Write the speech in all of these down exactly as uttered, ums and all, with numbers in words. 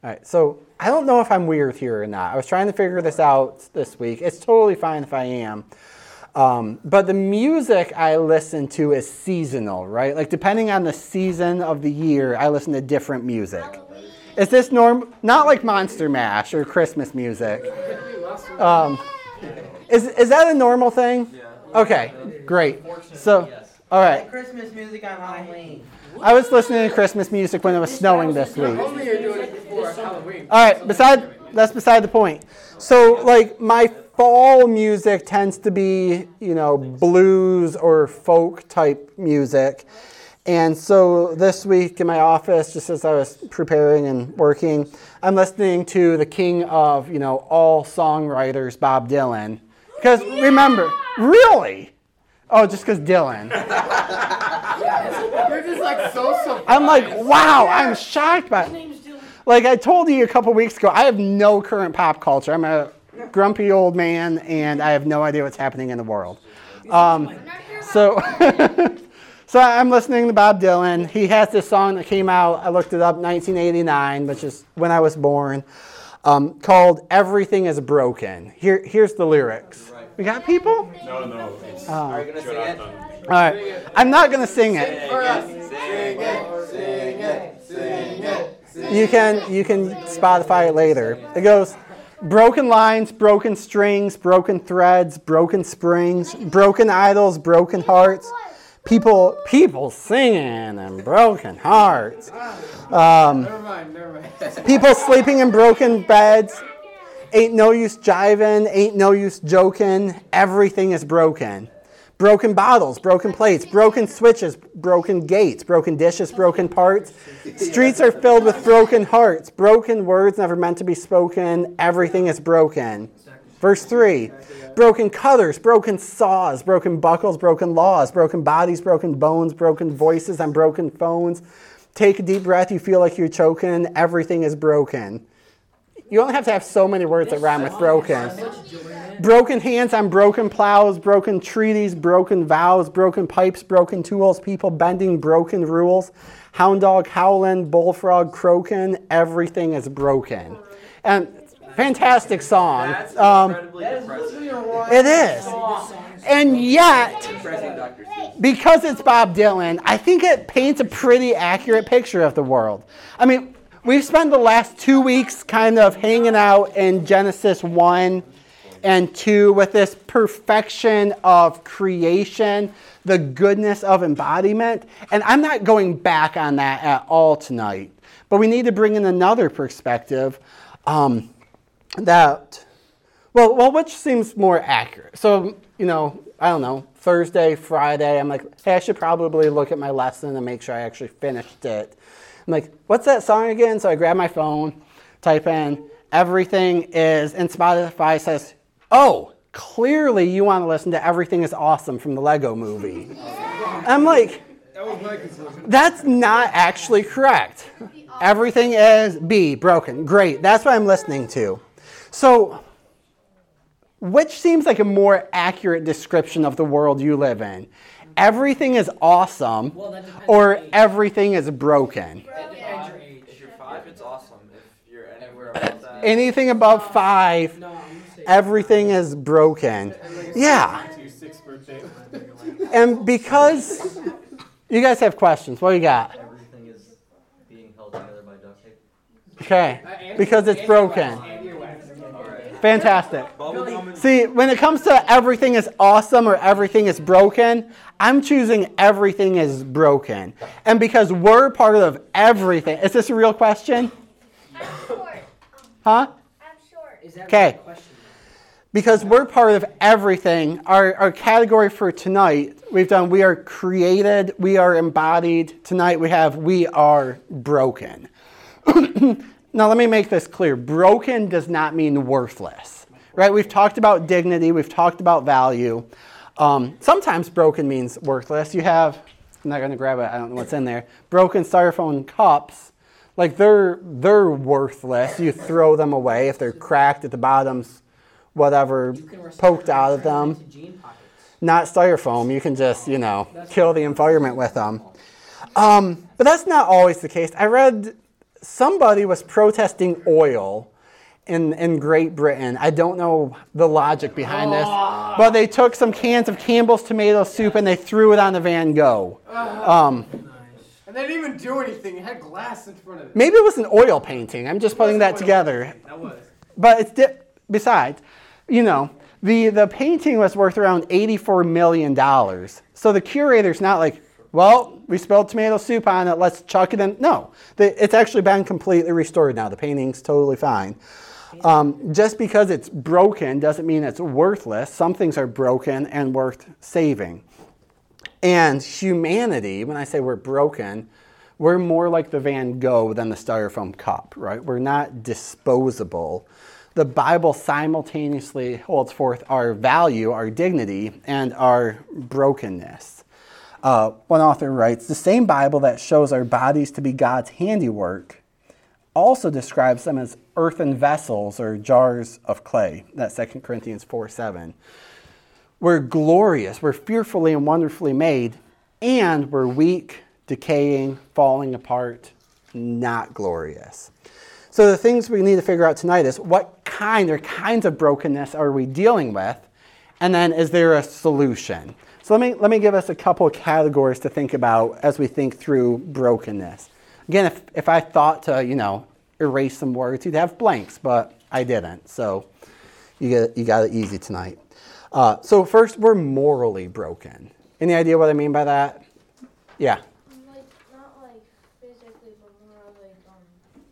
All right, so I don't know if I'm weird here or not. I was trying to figure this out this week. It's totally fine if I am. Um, but the music I listen to is seasonal, right? Like depending on the season of the year, I listen to different music. Is this norm? Not like Monster Mash or Christmas music. Um, is is that a normal thing? Okay, great. So, all right. Christmas music on Halloween. I was listening to Christmas music when it was snowing this week. All right, beside that's beside the point. So, like, my fall music tends to be, you know, blues or folk type music. And so this week in my office, just as I was preparing and working, I'm listening to the king of, you know, all songwriters, Bob Dylan. Because remember, really? Oh, just because Dylan. You're just like so surprised. I'm like, wow, I'm shocked by it. Like I told you a couple weeks ago, I have no current pop culture. I'm a grumpy old man, and I have no idea what's happening in the world. Um, so, so I'm listening to Bob Dylan. He has this song that came out, I looked it up, nineteen eighty-nine, which is when I was born, um, called Everything is Broken. Here, here's the lyrics. We got people? No, no. It's Uh, Are you going to sing it? all right. I'm not going to sing it. Sing it, sing it, sing it. You can you can Spotify it later. It goes, broken lines, broken strings, broken threads, broken springs, broken idols, broken hearts, people people singing and broken hearts, um, Never mind, never mind. people sleeping in broken beds. Ain't no use jiving, ain't no use joking. Everything is broken. Broken bottles, broken plates, broken switches, broken gates, broken dishes, broken parts. Streets are filled with broken hearts, broken words never meant to be spoken. Everything is broken. Verse three, broken cutters, broken saws, broken buckles, broken laws, broken bodies, broken bones, broken voices on broken phones. Take a deep breath, you feel like you're choking. Everything is broken. You only have to have so many words that rhyme with broken. Broken hands on broken plows, broken treaties, broken vows, broken pipes, broken tools, people bending broken rules, hound dog howling, bullfrog croaking, everything is broken. And fantastic song. That's Um, incredibly depressing. it is. And yet, Depressing, Doctor Seuss. because it's Bob Dylan, I think it paints a pretty accurate picture of the world. I mean, we've spent the last two weeks kind of hanging out in Genesis one and two with this perfection of creation, the goodness of embodiment. And I'm not going back on that at all tonight. But we need to bring in another perspective um, that, well, well, which seems more accurate. So, you know, I don't know, Thursday, Friday, I'm like, hey, I should probably look at my lesson and make sure I actually finished it. I'm like, what's that song again? So I grab my phone, type in, everything is, and Spotify says, oh, clearly you want to listen to Everything is Awesome from the Lego movie. I'm like, That was my conclusion. that's not actually correct. Everything is B, broken. Great, that's what I'm listening to. So, which seems like a more accurate description of the world you live in? Everything is awesome, or everything is broken? If you're five, it's awesome. If you're anywhere above that. Anything above five, everything is broken. Yeah. To sixth birthday. And because you guys have questions, what do you got? Everything is being held together by duct tape. Okay. Because it's broken. Fantastic. Bubblegum. See, when it comes to everything is awesome or everything is broken, I'm choosing everything is broken. And because we're part of everything, is this a real question? I'm short. Huh? I'm short. Okay. Because we're part of everything, our, our category for tonight, we've done we are created, we are embodied. Tonight we have we are broken. Now let me make this clear. Broken does not mean worthless, right? We've talked about dignity, we've talked about value. Um, sometimes broken means worthless. You have, I'm not going to grab it, I don't know what's in there, broken styrofoam cups. Like they're they're worthless. You throw them away if they're cracked at the bottoms, whatever, poked out of them. Not styrofoam. You can just, you know, kill the environment with them. Um, but that's not always the case. I read somebody was protesting oil in, in Great Britain. I don't know the logic behind this, but they took some cans of Campbell's tomato soup and they threw it on the Van Gogh. Um, And they didn't even do anything. It had glass in front of it. maybe it was an oil painting. I'm just putting that together. That was. But it's di- besides, you know, the, the painting was worth around eighty-four million dollars. So the curator's not like, well, we spilled tomato soup on it, let's chuck it in. No, the, it's actually been completely restored now. The painting's totally fine. Um, just because it's broken doesn't mean it's worthless. Some things are broken and worth saving. And humanity, when I say we're broken, we're more like the Van Gogh than the styrofoam cup, right? We're not disposable. The Bible simultaneously holds forth our value, our dignity, and our brokenness. Uh, one author writes, the same Bible that shows our bodies to be God's handiwork also describes them as earthen vessels or jars of clay. That's Second Corinthians four seven. We're glorious, we're fearfully and wonderfully made, and we're weak, decaying, falling apart, not glorious. So the things we need to figure out tonight is what kind or kinds of brokenness are we dealing with, and then is there a solution? So let me let me give us a couple of categories to think about as we think through brokenness. Again, if, if I thought to, you know, erase some words, you'd have blanks, but I didn't. So you get you got it easy tonight. Uh, so first, we're morally broken. Any idea what I mean by that? Yeah. Like, not like physically, but more like, um,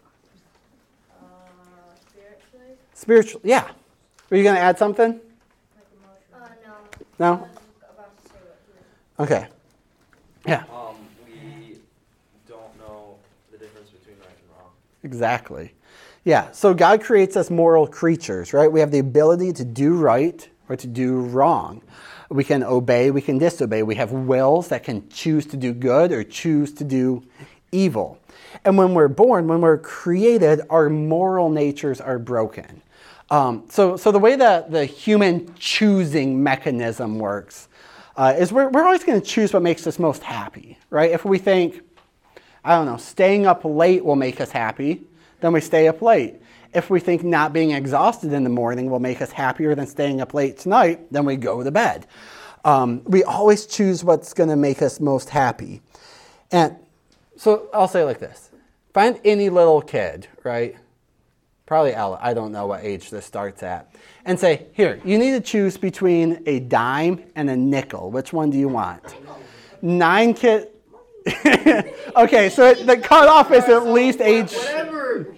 uh, spiritually. Spiritual, yeah. Are you going to add something? Like emotionally. Uh, no. No? I was about to say what you Okay. Yeah, Um, we don't know the difference between right and wrong. exactly. Yeah, so God creates us moral creatures, right? We have the ability to do right or to do wrong. We can obey, we can disobey. We have wills that can choose to do good or choose to do evil. And when we're born, when we're created, our moral natures are broken. Um, so, so the way that the human choosing mechanism works uh, is we're, we're always going to choose what makes us most happy, right? If we think, I don't know, staying up late will make us happy, then we stay up late. If we think not being exhausted in the morning will make us happier than staying up late tonight, then we go to bed. Um, we always choose what's going to make us most happy. And so I'll say it like this. Find any little kid, right? Probably Ella, I don't know what age this starts at. And say, here, you need to choose between a dime and a nickel. Which one do you want? Nine kids. Okay, so the cutoff is at least age... Whatever.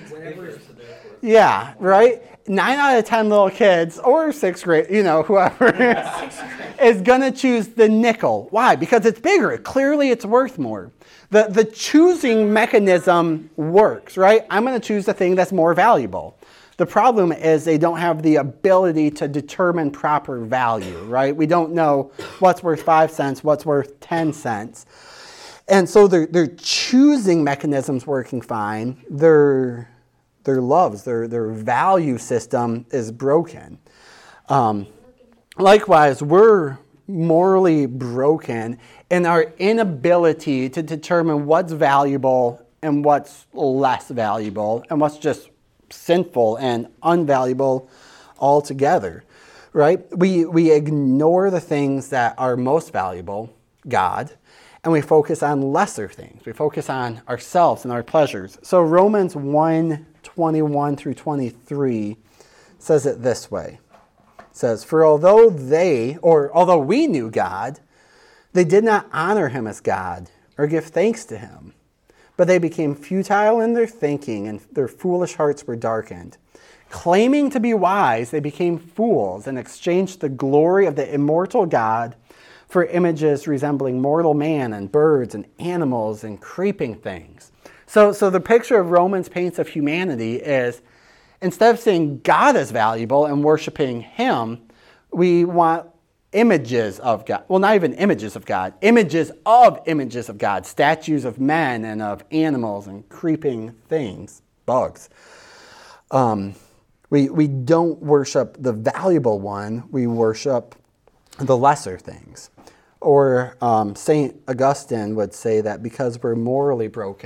Yeah, right? Nine out of ten little kids, or sixth grade, you know, whoever, is going to choose the nickel. Why? Because it's bigger. Clearly, it's worth more. The, the choosing mechanism works, right? I'm going to choose the thing that's more valuable. The problem is they don't have the ability to determine proper value, right? We don't know what's worth five cents, what's worth ten cents. And so their, their choosing mechanism's working fine. Their, their loves, their, their value system is broken. Um, likewise, we're morally broken in our inability to determine what's valuable and what's less valuable and what's just sinful and unvaluable altogether, right? We, we ignore the things that are most valuable, God, and we focus on lesser things. We focus on ourselves and our pleasures. So Romans one, twenty-one through twenty-three says it this way. It says, for although they, or although we knew God, they did not honor him as God or give thanks to him. But they became futile in their thinking, and their foolish hearts were darkened. Claiming to be wise, they became fools and exchanged the glory of the immortal God for images resembling mortal man and birds and animals and creeping things. So, so the picture of Romans paints of humanity is, instead of saying God is valuable and worshiping him, we want images of God. Well, not even images of God. Images of images of God. Statues of men and of animals and creeping things, bugs. Um, we, we don't worship the valuable one. We worship the lesser things. Or um, Saint Augustine would say that because we're morally broken,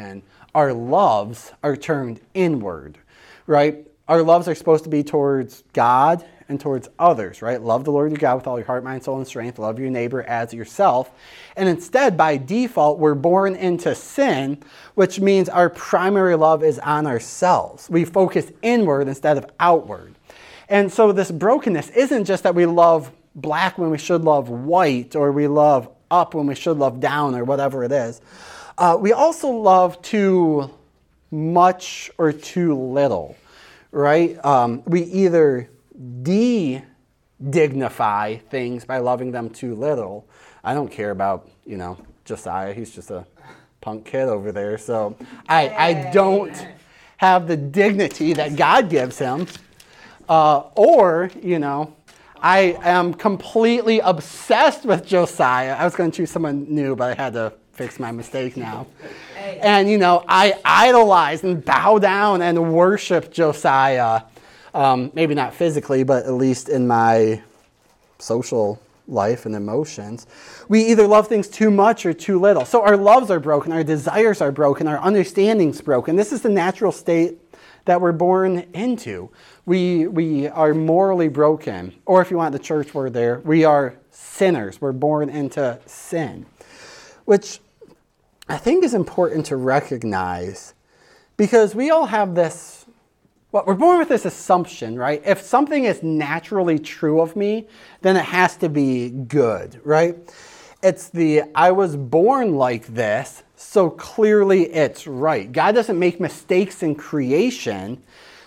our loves are turned inward, right? Our loves are supposed to be towards God and towards others, right? Love the Lord your God with all your heart, mind, soul, and strength. Love your neighbor as yourself. And instead, by default, we're born into sin, which means our primary love is on ourselves. We focus inward instead of outward. And so this brokenness isn't just that we love black when we should love white, or we love up when we should love down, or whatever it is. Uh, we also love too much or too little, right? Um, we either de-dignify things by loving them too little. I don't care about, you know, Josiah. He's just a punk kid over there. So I, I don't have the dignity that God gives him. Uh, or, you know, I am completely obsessed with Josiah. I was going to choose someone new, but I had to fix my mistake now. And, you know, I idolize and bow down and worship Josiah. Um, maybe not physically, but at least in my social life and emotions. We either love things too much or too little. So our loves are broken, our desires are broken, our understanding's broken. This is the natural state that we're born into. We, we are morally broken. Or if you want the church word there, we are sinners. We're born into sin. Which I think is important to recognize, because we all have this, well, we're born with this assumption, right? If something is naturally true of me, then it has to be good, right? It's the, I was born like this, so clearly it's right. God doesn't make mistakes in creation,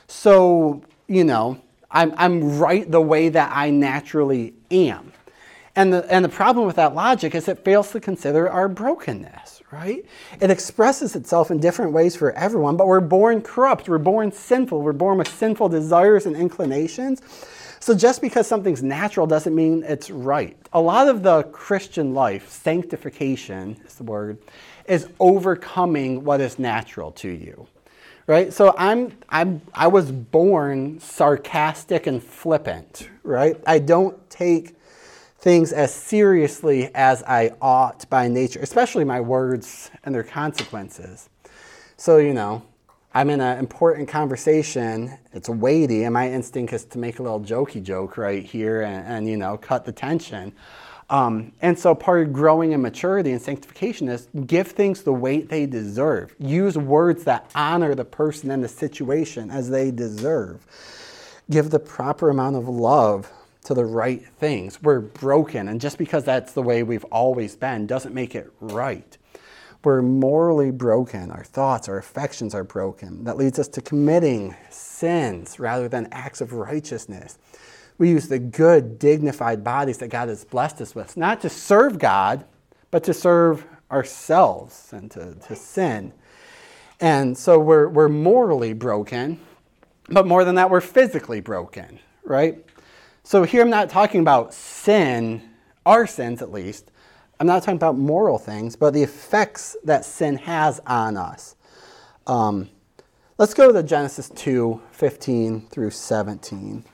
so, you know, I'm, I'm right the way that I naturally am. And the, and the problem with that logic is it fails to consider our brokenness, right? It expresses itself in different ways for everyone, but we're born corrupt, we're born sinful, we're born with sinful desires and inclinations. So just because something's natural doesn't mean it's right. A lot of the Christian life, sanctification is the word, is overcoming what is natural to you, right? So I'm, I'm, I was born sarcastic and flippant, right? I don't take things as seriously as I ought by nature, especially my words and their consequences. So, you know, I'm in an important conversation, it's weighty, and my instinct is to make a little jokey joke right here and, and you know, cut the tension. Um, and so part of growing in maturity and sanctification is give things the weight they deserve. Use words that honor the person and the situation as they deserve. Give the proper amount of love to the right things. We're broken, and just because that's the way we've always been doesn't make it right. We're morally broken. Our thoughts, our affections are broken. That leads us to committing sins rather than acts of righteousness. We use the good, dignified bodies that God has blessed us with, not to serve God, but to serve ourselves and to, to sin. And so we're, we're morally broken, but more than that, we're physically broken, right? So here I'm not talking about sin, our sins at least. I'm not talking about moral things, but the effects that sin has on us. Um, let's go to Genesis two, fifteen through seventeen.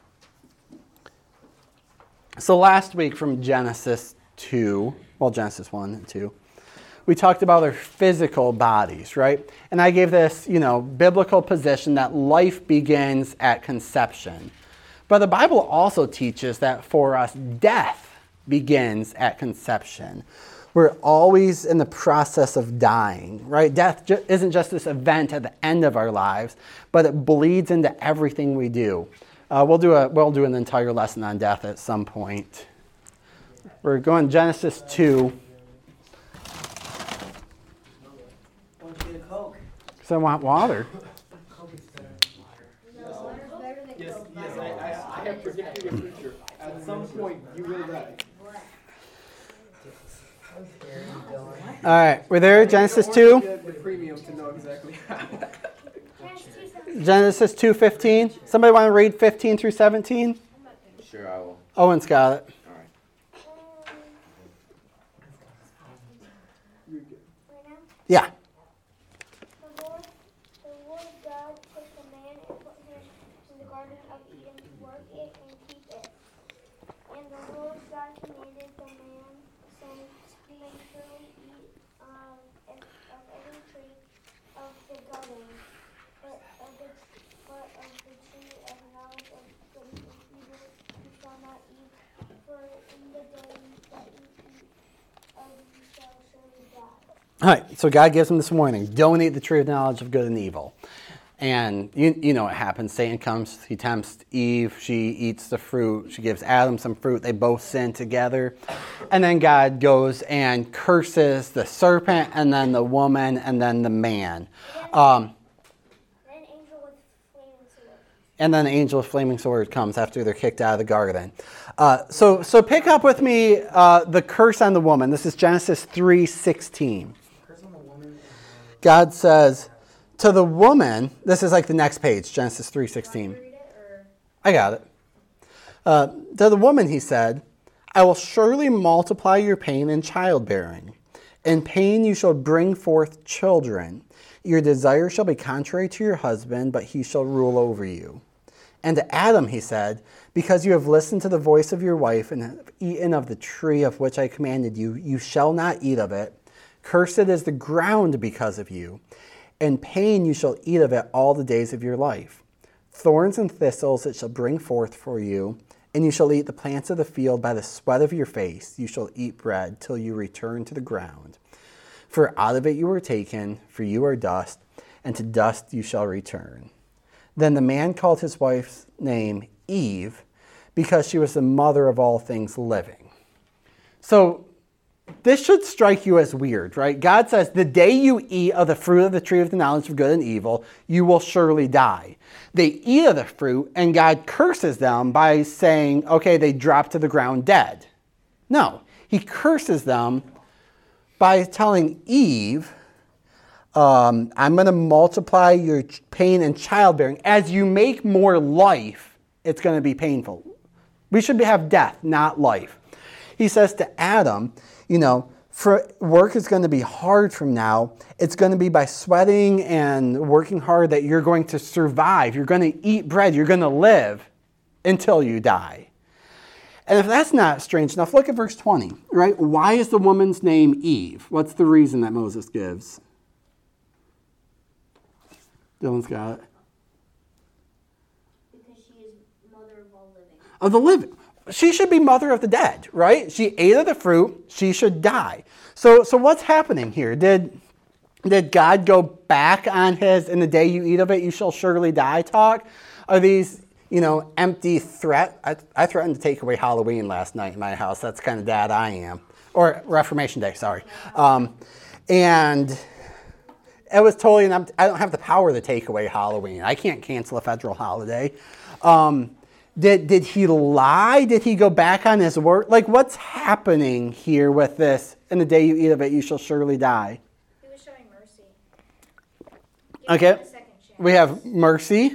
So last week from Genesis two, well, Genesis one and two, we talked about our physical bodies, right? And I gave this, you know, biblical position that life begins at conception. But the Bible also teaches that for us, death begins at conception. We're always in the process of dying, right? Death ju- isn't just this event at the end of our lives, but it bleeds into everything we do. Uh, we'll do a we'll do an entire lesson on death at some point. We're going Genesis two. Why don't you get a Coke? Because I want water. Yes, yes, I, I, I have predicted your future. At some point, you will die. All right, we're there, Genesis two. The, the premium to know exactly. Genesis two fifteen. Somebody want to read fifteen through seventeen? Sure, I will. Owen's got it. All right. Yeah. The Lord, the Lord God took the man and put him in the garden of Eden to work it and keep it. And the Lord God commanded the man, saying, "You may surely eat um, of every tree of the garden, but of the but of the tree of knowledge of good and evil you shall not eat, for in the day that you eat of you shall surely die. All right, so God gives them this warning. Don't eat the tree of knowledge of good and evil. And you, you know what happens. Satan comes, he tempts Eve, she eats the fruit, she gives Adam some fruit, they both sin together. And then God goes and curses the serpent, and then the woman, and then the man. Um, Then angel with flaming sword. and then the angel with flaming sword comes after they're kicked out of the garden. Uh, so, so pick up with me uh, the curse on the woman. This is Genesis three sixteen. Curse on the woman. God says to the woman, this is like the next page, Genesis three sixteen. Read it or I got it. Uh, to the woman, he said, I will surely multiply your pain in childbearing. In pain you shall bring forth children. Your desire shall be contrary to your husband, but he shall rule over you. And to Adam he said, because you have listened to the voice of your wife and have eaten of the tree of which I commanded you, you shall not eat of it. Cursed is the ground because of you. In pain you shall eat of it all the days of your life. Thorns and thistles it shall bring forth for you, and you shall eat the plants of the field by the sweat of your face. You shall eat bread till you return to the ground. For out of it you were taken, for you are dust, and to dust you shall return. Then the man called his wife's name Eve, because she was the mother of all things living. So this should strike you as weird, right? God says, the day you eat of the fruit of the tree of the knowledge of good and evil, you will surely die. They eat of the fruit, and God curses them by saying, okay, they drop to the ground dead. No, he curses them by telling Eve, um, I'm going to multiply your pain in childbearing. As you make more life, it's going to be painful. We should have death, not life. He says to Adam, you know, for work is going to be hard from now. It's going to be by sweating and working hard that you're going to survive. You're going to eat bread. You're going to live until you die. And if that's not strange enough, look at verse twenty, right? Why is the woman's name Eve? What's the reason that Moses gives? Dylan's got it. because she is mother of all living. Of the living. She should be mother of the dead, right? She ate of the fruit. She should die. So, so what's happening here? Did, did God go back on his, in the day you eat of it, you shall surely die talk? Are these, you know, empty threat? I, I threatened to take away Halloween last night in my house. That's the kind of dad I am. Or Reformation Day, sorry. Um, and it was totally an empty, I don't have the power to take away Halloween. I can't cancel a federal holiday. Um, Did, did he lie? Did he go back on his word? Like, what's happening here with this? In the day you eat of it, you shall surely die. He was showing mercy. Give Okay. him a second chance. We have mercy.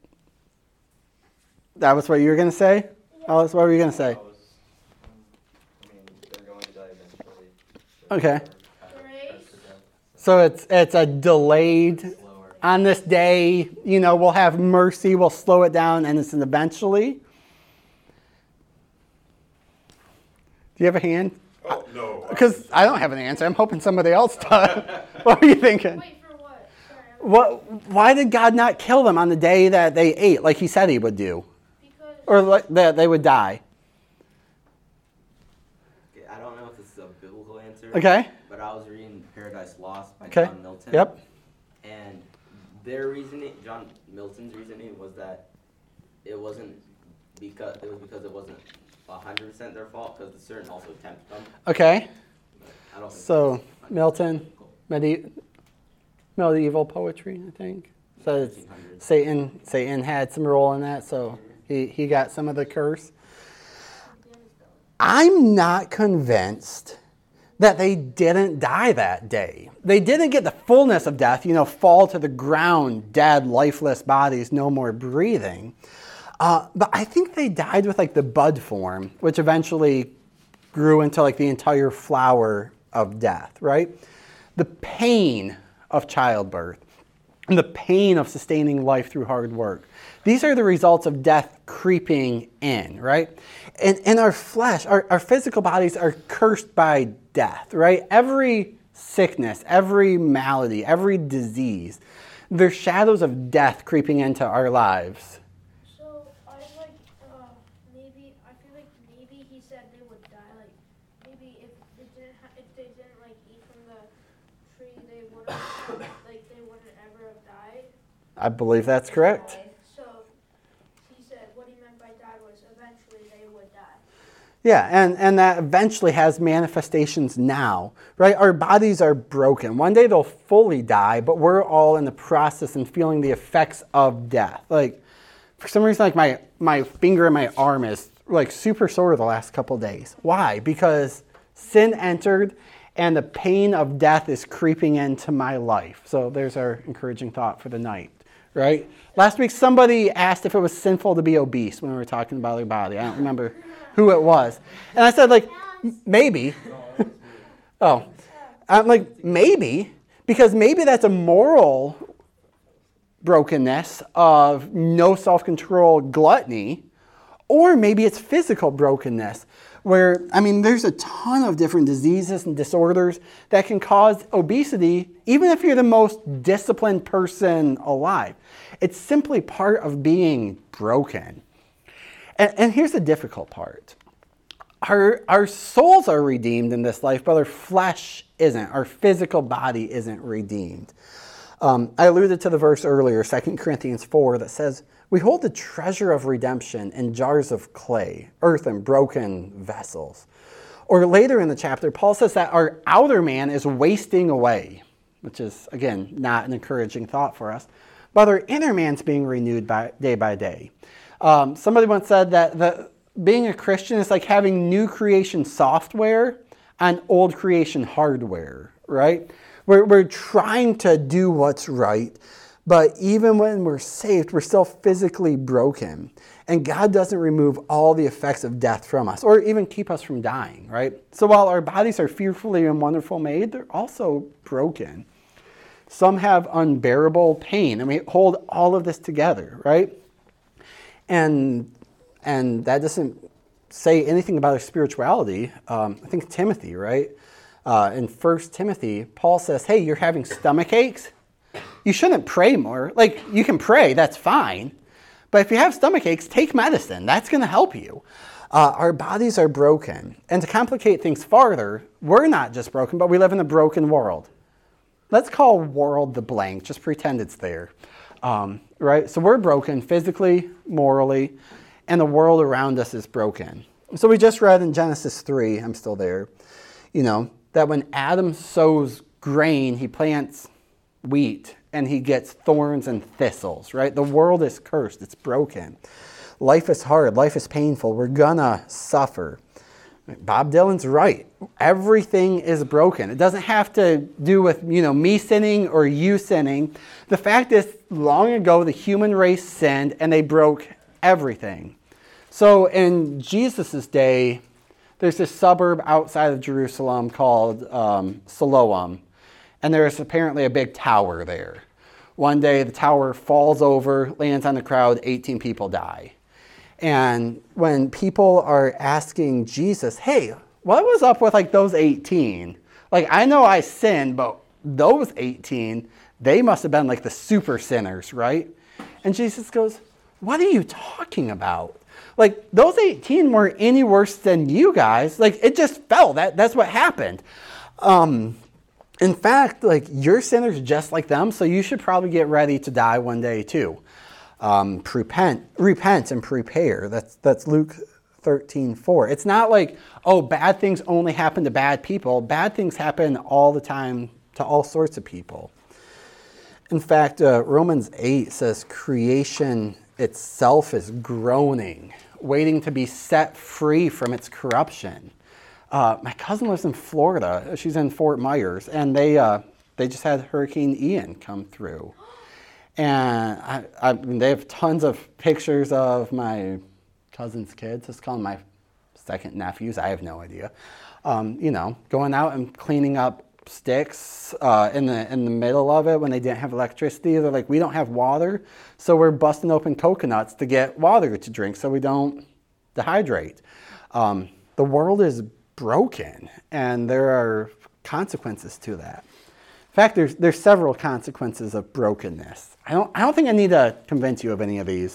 That was what you were going to say? Alice, what were you going to say? I was, I mean, they're going to die eventually. Okay. Grace. So it's it's a delayed, Slower. on this day, you know, we'll have mercy, we'll slow it down, and it's an eventually. Do you have a hand? Oh, no. Because I don't have an answer. I'm hoping somebody else does. What are you thinking? Wait for what? Sorry, I- What? Why did God not kill them on the day that they ate, like he said he would do? because Or like that they would die? Okay, I don't know if this is a biblical answer. Okay? But I was reading Paradise Lost by Okay. John Milton. Yep. And their reasoning, John Milton's reasoning, was that it wasn't because it was because it wasn't a hundred percent their fault because the serpent also tempted them. Okay. I don't think So, that's one hundred percent Milton, biblical. medi- medieval poetry, I think. Says fifteen hundreds. Satan Satan had some role in that, so he, he got some of the curse. I'm not convinced that they didn't die that day. They didn't get the fullness of death, you know, fall to the ground, dead, lifeless bodies, no more breathing. Uh, but I think they died with like the bud form, which eventually grew into like the entire flower of death, right? The pain of childbirth and the pain of sustaining life through hard work. These are the results of death creeping in, right? And, and our flesh, our, our physical bodies are cursed by death, right? Every sickness, every malady, every disease There's shadows of death creeping into our lives. So I like uh, maybe I feel like maybe he said they would die. Like maybe if they didn't ha- if they didn't like eat from the tree, they wouldn't like they wouldn't ever have died. I believe that's correct. So he said what he meant by die was eventually they would die. Yeah, and, and that eventually has manifestations now, right? Our bodies are broken. One day they'll fully die, but we're all in the process and feeling the effects of death. Like, for some reason, like my, my finger and my arm is like super sore the last couple days. Why? Because sin entered and the pain of death is creeping into my life. So there's our encouraging thought for the night, right? Last week, somebody asked if it was sinful to be obese when we were talking about their body. I don't remember who it was. And I said, like, maybe. Oh. I'm like, maybe. Because maybe that's a moral brokenness of no self-control, gluttony. Or maybe it's physical brokenness. Where, I mean, there's a ton of different diseases and disorders that can cause obesity, even if you're the most disciplined person alive. It's simply part of being broken. And, and here's the difficult part. Our, our souls are redeemed in this life, but our flesh isn't. Our physical body isn't redeemed. Um, I alluded to the verse earlier, Second Corinthians four, that says, we hold the treasure of redemption in jars of clay, earthen, broken vessels. Or later in the chapter, Paul says that our outer man is wasting away, which is, again, not an encouraging thought for us. But our inner man's being renewed by, day by day. Um, somebody once said that the, being a Christian is like having new creation software on old creation hardware, right? We're, we're trying to do what's right, but even when we're saved, we're still physically broken. And God doesn't remove all the effects of death from us, or even keep us from dying, right? So while our bodies are fearfully and wonderfully made, they're also broken. Some have unbearable pain, and we hold all of this together, right? And and that doesn't say anything about our spirituality. Um, I think Timothy, right? Uh, in First Timothy, Paul says, hey, you're having stomach aches? You shouldn't pray more. Like, you can pray, that's fine. But if you have stomach aches, take medicine. That's going to help you. Uh, our bodies are broken. And to complicate things farther, we're not just broken, but we live in a broken world. Let's call world the blank. Just pretend it's there. Um, right? So we're broken physically, morally, and the world around us is broken. So we just read in Genesis three, I'm still there, you know, that when Adam sows grain, he plants wheat, and he gets thorns and thistles, right? The world is cursed. It's broken. Life is hard. Life is painful. We're gonna suffer. Bob Dylan's right. Everything is broken. It doesn't have to do with, you know, me sinning or you sinning. The fact is, long ago, the human race sinned, and they broke everything. So in Jesus' day, there's this suburb outside of Jerusalem called um, Siloam. And there's apparently a big tower there. One day the tower falls over, lands on the crowd, eighteen people die. And when people are asking Jesus, hey, what was up with like those eighteen? Like, I know I sinned, but those eighteen, they must have been like the super sinners, right? And Jesus goes, what are you talking about? Like, those eighteen weren't any worse than you guys. Like, it just fell. That, that's what happened. Um... In fact, like, you're sinners just like them, so you should probably get ready to die one day too. Um, repent, repent and prepare. That's that's Luke thirteen four. It's not like, oh, bad things only happen to bad people. Bad things happen all the time to all sorts of people. In fact, uh, Romans eight says creation itself is groaning, waiting to be set free from its corruption. Uh, my cousin lives in Florida. She's in Fort Myers, and they uh, they just had Hurricane Ian come through. And I, I mean, they have tons of pictures of my cousin's kids. Let's call them my second nephews. I have no idea. Um, you know, going out and cleaning up sticks uh, in the in the middle of it when they didn't have electricity. They're like, we don't have water, so we're busting open coconuts to get water to drink so we don't dehydrate. Um, the world is broken, and there are consequences to that. In fact, there's, there's several consequences of brokenness. I don't, I don't think I need to convince you of any of these.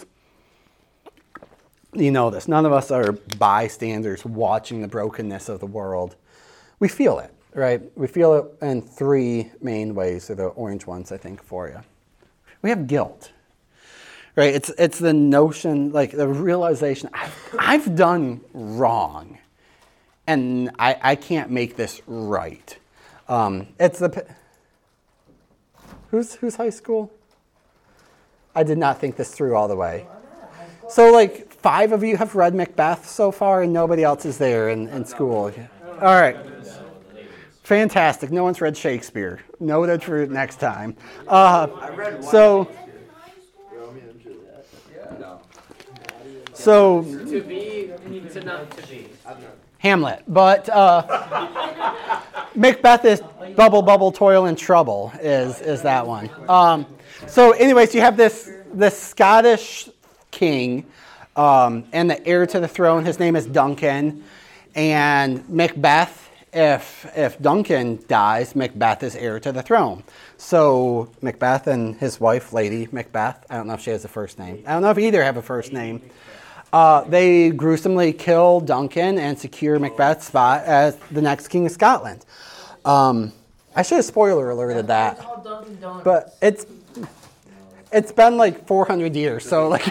You know this. None of us are bystanders watching the brokenness of the world. We feel it, right? We feel it in three main ways, or the orange ones, I think, for you. We have guilt, right? It's it's the notion, like the realization, I've, I've done wrong, and I, I can't make this right. Um, it's the... Who's, who's high school? I did not think this through all the way. So, like, five of you have read Macbeth so far, and nobody else is there in, in school. All right. Fantastic. No one's read Shakespeare. Noted for next time. Uh, so, so, To be, to not to be. Hamlet. But uh, Macbeth is bubble, bubble, toil, and trouble is, is that one. Um, so, anyways, you have this, this Scottish king um, and the heir to the throne. His name is Duncan. And Macbeth, if if Duncan dies, Macbeth is heir to the throne. So Macbeth and his wife, Lady Macbeth, I don't know if she has a first name. I don't know if either have a first name. Uh, they gruesomely kill Duncan and secure Macbeth's spot as the next king of Scotland. Um, I should have spoiler alerted that. But it's it's been like four hundred years, so like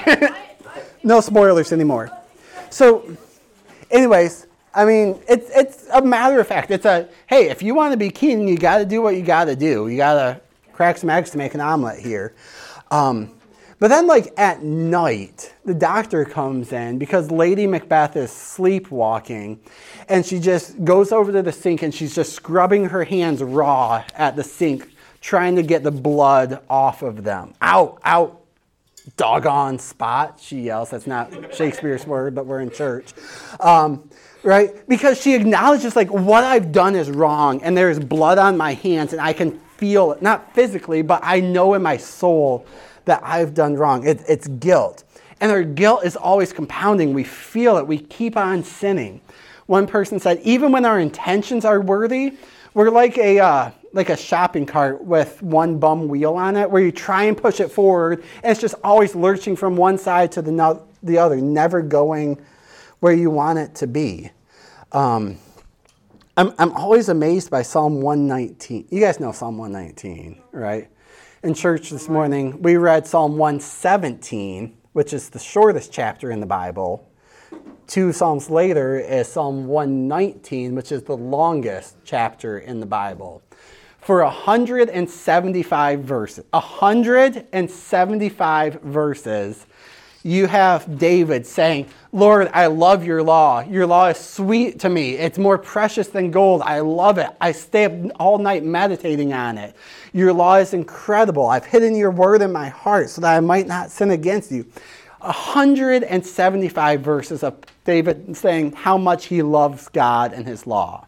no spoilers anymore. So anyways, I mean, it's it's a matter of fact. It's a, hey, if you want to be king, you got to do what you got to do. You got to crack some eggs to make an omelet here. Um, but then, like, at night, the doctor comes in because Lady Macbeth is sleepwalking, and she just goes over to the sink, and she's just scrubbing her hands raw at the sink, trying to get the blood off of them. Out, out, doggone spot, she yells. That's not Shakespeare's word, but we're in church. Um, right? Because she acknowledges, like, what I've done is wrong, and there is blood on my hands, and I can feel it, not physically, but I know in my soul that I've done wrong. It, it's guilt. And our guilt is always compounding. We feel it. We keep on sinning. One person said, even when our intentions are worthy, we're like a uh, like a shopping cart with one bum wheel on it, where you try and push it forward, and it's just always lurching from one side to the, no- the other, never going where you want it to be. Um, I'm, I'm always amazed by Psalm one nineteen. You guys know Psalm one nineteen, right? In church this morning, we read Psalm one seventeen, which is the shortest chapter in the Bible. Two Psalms later is Psalm one nineteen, which is the longest chapter in the Bible. For one hundred seventy-five verses, one hundred seventy-five verses, you have David saying, Lord, I love your law. Your law is sweet to me. It's more precious than gold. I love it. I stay up all night meditating on it. Your law is incredible. I've hidden your word in my heart so that I might not sin against you. one hundred seventy-five verses of David saying how much he loves God and his law.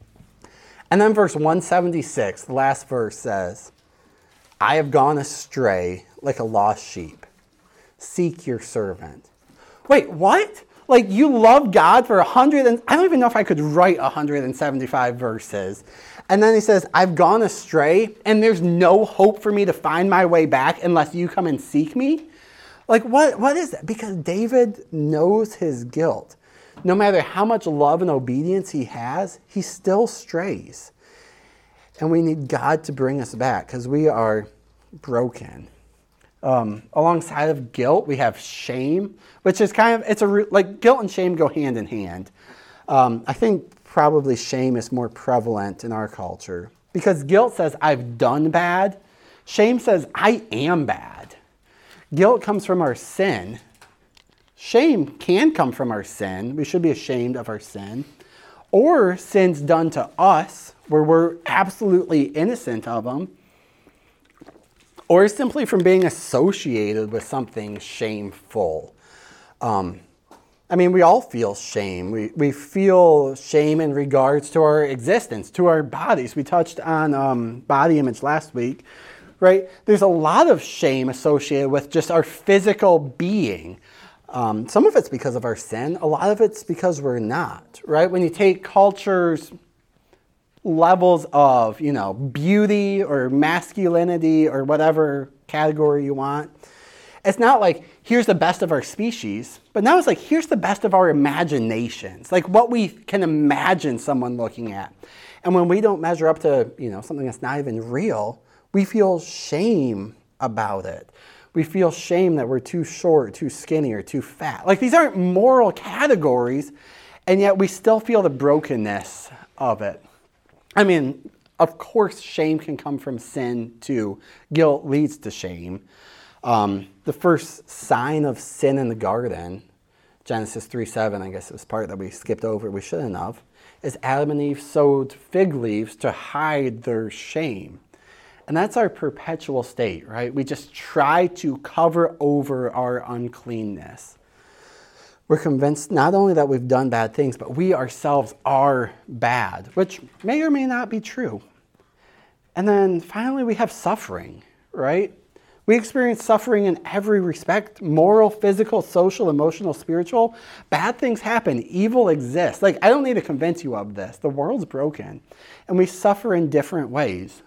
And then verse one seventy-six, the last verse says, I have gone astray like a lost sheep. Seek your servant. Wait, what? Like, you love God for a hundred and I don't even know if I could write one hundred seventy-five verses. And then he says, I've gone astray, and there's no hope for me to find my way back unless you come and seek me. Like, what? What is that? Because David knows his guilt. No matter how much love and obedience he has, he still strays. And we need God to bring us back because we are broken. Um, alongside of guilt, we have shame, which is kind of, it's a, like guilt and shame go hand in hand. Um, I think probably shame is more prevalent in our culture because guilt says I've done bad. Shame says I am bad. Guilt comes from our sin. Shame can come from our sin. We should be ashamed of our sin. Or sins done to us where we're absolutely innocent of them. Or simply from being associated with something shameful. Um, I mean, we all feel shame. We we feel shame in regards to our existence, to our bodies. We touched on um, body image last week, right? There's a lot of shame associated with just our physical being. Um, some of it's because of our sin. A lot of it's because we're not, right? When you take cultures levels of, you know, beauty or masculinity or whatever category you want. It's not like, here's the best of our species, but now it's like, here's the best of our imaginations, like what we can imagine someone looking at. And when we don't measure up to, you know, something that's not even real, we feel shame about it. We feel shame that we're too short, too skinny, or too fat. Like, these aren't moral categories, and yet we still feel the brokenness of it. I mean, of course, shame can come from sin too. Guilt leads to shame. Um, the first sign of sin in the garden, Genesis three seven, I guess it was part that we skipped over, we shouldn't have, is Adam and Eve sewed fig leaves to hide their shame. And that's our perpetual state, right? We just try to cover over our uncleanness. We're convinced not only that we've done bad things, but we ourselves are bad, which may or may not be true. And then finally, we have suffering, right? We experience suffering in every respect: moral, physical, social, emotional, spiritual. Bad things happen. Evil exists. Like, I don't need to convince you of this. The world's broken, and we suffer in different ways.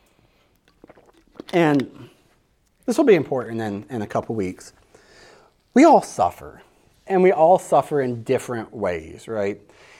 And this will be important in, in a couple weeks. We all suffer, and we all suffer in different ways, right?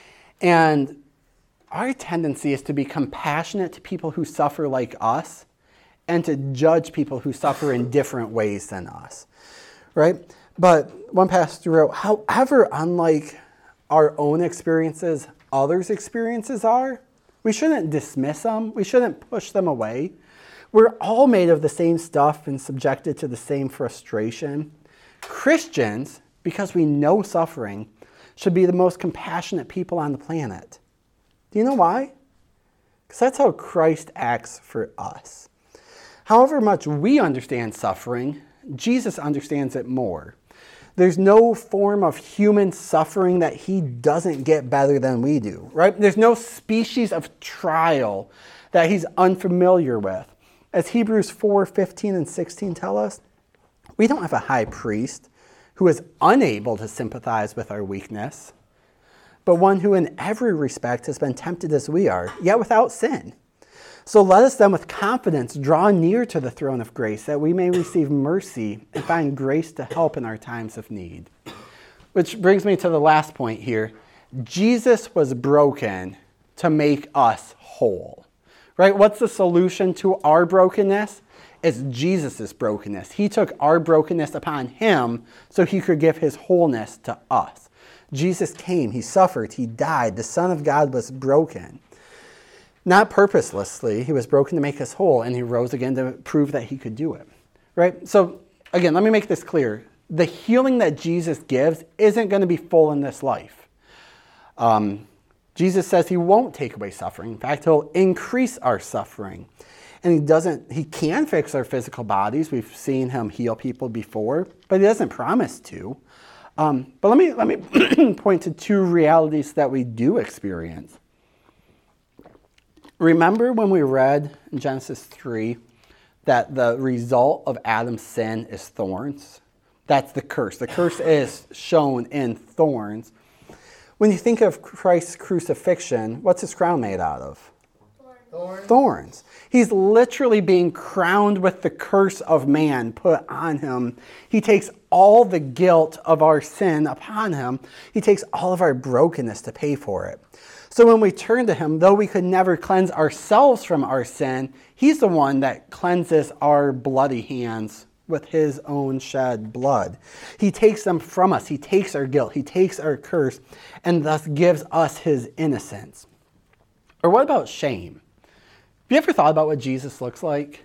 And our tendency is to be compassionate to people who suffer like us and to judge people who suffer in different ways than us, right? But one pastor wrote, however unlike our own experiences others' experiences are, we shouldn't dismiss them. We shouldn't push them away. We're all made of the same stuff and subjected to the same frustration. Christians, because we know suffering, should be the most compassionate people on the planet. Do you know why? Because that's how Christ acts for us. However much we understand suffering, Jesus understands it more. There's no form of human suffering that he doesn't get better than we do, right? There's no species of trial that he's unfamiliar with. As Hebrews four fifteen and sixteen tell us, we don't have a high priest who is unable to sympathize with our weakness, but one who in every respect has been tempted as we are, yet without sin. So let us then with confidence draw near to the throne of grace, that we may receive mercy and find grace to help in our times of need. Which brings me to the last point here. Jesus was broken to make us whole. Right? What's the solution to our brokenness? It's Jesus' brokenness. He took our brokenness upon him so he could give his wholeness to us. Jesus came, he suffered, he died. The Son of God was broken. Not purposelessly, he was broken to make us whole, and he rose again to prove that he could do it. Right? So, again, let me make this clear. The healing that Jesus gives isn't going to be full in this life. Um, Jesus says he won't take away suffering. In fact, he'll increase our suffering. And he doesn't, he can fix our physical bodies. We've seen him heal people before, but he doesn't promise to. Um, but let me, let me point to two realities that we do experience. Remember when we read in Genesis three that the result of Adam's sin is thorns? That's the curse. The curse is shown in thorns. When you think of Christ's crucifixion, what's his crown made out of? Thorns. Thorns. He's literally being crowned with the curse of man put on him. He takes all the guilt of our sin upon him. He takes all of our brokenness to pay for it. So when we turn to him, though we could never cleanse ourselves from our sin, he's the one that cleanses our bloody hands with his own shed blood. He takes them from us. He takes our guilt. He takes our curse and thus gives us his innocence. Or what about shame? Have you ever thought about what Jesus looks like?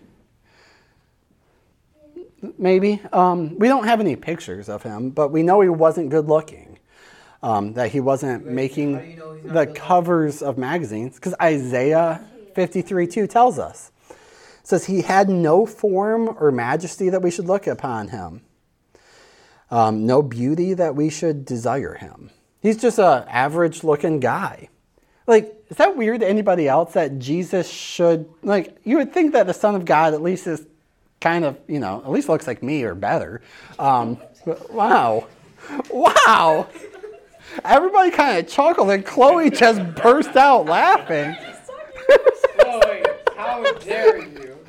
Maybe. Um, we don't have any pictures of him, but we know he wasn't good looking. Um, that he wasn't Wait, making you know the covers of magazines, because Isaiah fifty-three two tells us. It says he had no form or majesty that we should look upon him. Um, no beauty that we should desire him. He's just an average looking guy. Like, is that weird to anybody else that Jesus should, like, you would think that the Son of God at least is kind of, you know, at least looks like me or better. Um, but wow. Wow. Everybody kind of chuckled and Chloe just burst out laughing. How dare you?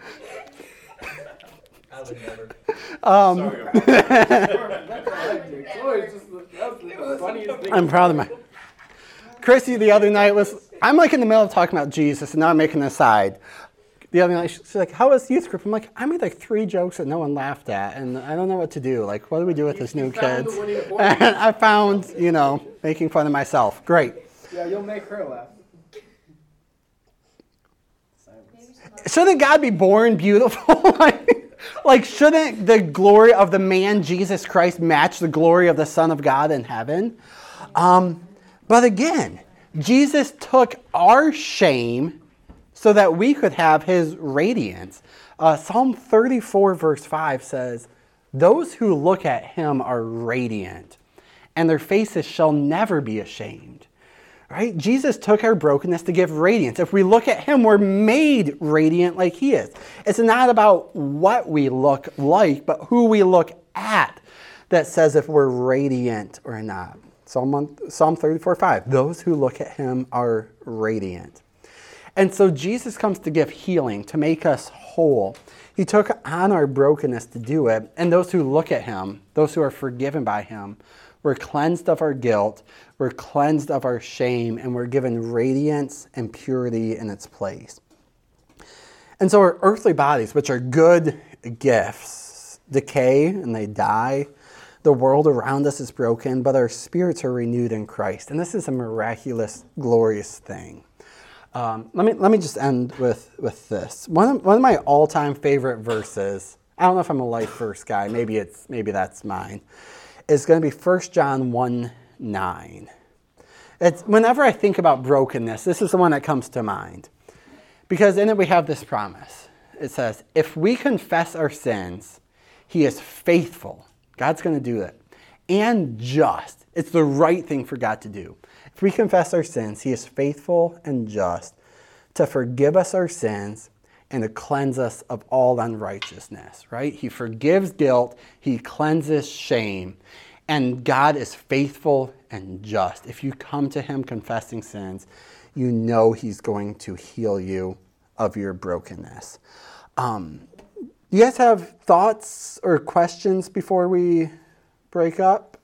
I would never. Um, Sorry. That's what I do. Chloe's just the, that's the funniest thing. I'm proud of my. Chrissy the other night was, I'm like in the middle of talking about Jesus, and now I'm making an aside. The other night, she's like, how was youth group? I'm like, I made like three jokes that no one laughed at, and I don't know what to do. Like, what do we do with You- this you new found kids? the winning point. And I found, you know, making fun of myself. Great. Yeah, you'll make her laugh. Shouldn't God be born beautiful? like, like, shouldn't the glory of the man Jesus Christ match the glory of the Son of God in heaven? Um, but again, Jesus took our shame so that we could have his radiance. Uh, Psalm thirty-four verse five says, those who look at him are radiant, and their faces shall never be ashamed. Right? Jesus took our brokenness to give radiance. If we look at him, we're made radiant like he is. It's not about what we look like, but who we look at that says if we're radiant or not. Psalm, Psalm thirty-four five, those who look at him are radiant. And so Jesus comes to give healing, to make us whole. He took on our brokenness to do it. And those who look at him, those who are forgiven by him, we're cleansed of our guilt, we're cleansed of our shame, and we're given radiance and purity in its place. And so our earthly bodies, which are good gifts, decay and they die. The world around us is broken, but our spirits are renewed in Christ. And this is a miraculous, glorious thing. Um, let me let me just end with, with this. One of, one of my all-time favorite verses, I don't know if I'm a life verse guy, maybe it's maybe that's mine, is going to be First John one nine. It's, whenever I think about brokenness, this is the one that comes to mind. Because in it we have this promise. It says, if we confess our sins, he is faithful. God's going to do it. And just. It's the right thing for God to do. If we confess our sins, he is faithful and just to forgive us our sins and to cleanse us of all unrighteousness, right? He forgives guilt. He cleanses shame. And God is faithful and just. If you come to him confessing sins, you know he's going to heal you of your brokenness. Um, you guys have thoughts or questions before we break up?